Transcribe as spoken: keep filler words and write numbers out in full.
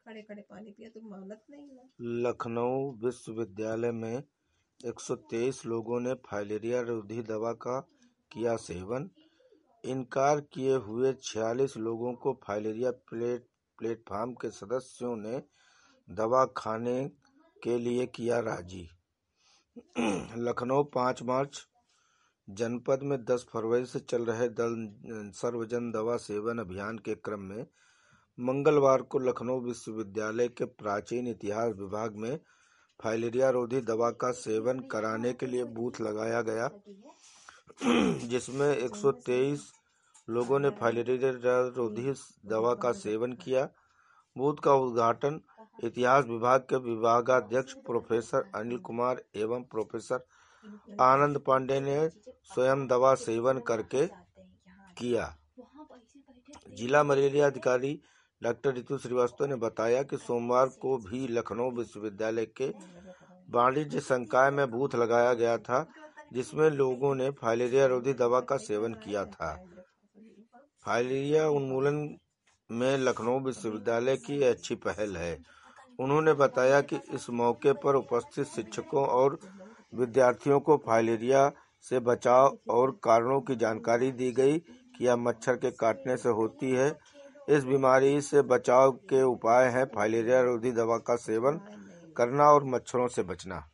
खड़े खड़े पानी पिया तो मानत नहीं है। लखनऊ विश्वविद्यालय में एक सौ तेईस लोगों ने फाइलेरिया रोधी दवा का किया सेवन। इनकार किए हुए छियालीस लोगों को फाइलेरिया प्लेट प्लेटफार्म के सदस्यों ने दवा खाने के लिए किया राजी। लखनऊ पाँच मार्च। जनपद में दस फरवरी से चल रहे दल सर्वजन दवा सेवन अभियान के क्रम में मंगलवार को लखनऊ विश्वविद्यालय के प्राचीन इतिहास विभाग में फाइलेरिया रोधी दवा का सेवन कराने के लिए बूथ लगाया गया, जिसमें एक सौ तेईस लोगों ने फाइलेरिया रोधी दवा का सेवन किया। बूथ का उद्घाटन इतिहास विभाग के विभागाध्यक्ष प्रोफेसर अनिल कुमार एवं प्रोफेसर आनंद पांडे ने स्वयं दवा सेवन करके किया। जिला मलेरिया अधिकारी डॉक्टर ऋतु श्रीवास्तव ने बताया कि सोमवार को भी लखनऊ विश्वविद्यालय के वाणिज्य संकाय में बूथ लगाया गया था, जिसमें लोगों ने फाइलेरिया रोधी दवा का सेवन किया था। फाइलेरिया उन्मूलन में लखनऊ विश्वविद्यालय की अच्छी पहल है। उन्होंने बताया कि इस मौके पर उपस्थित शिक्षकों और विद्यार्थियों को फाइलेरिया से बचाव और कारणों की जानकारी दी गई कि यह मच्छर के काटने से होती है। इस बीमारी से बचाव के उपाय हैं फाइलेरिया रोधी दवा का सेवन करना और मच्छरों से बचना।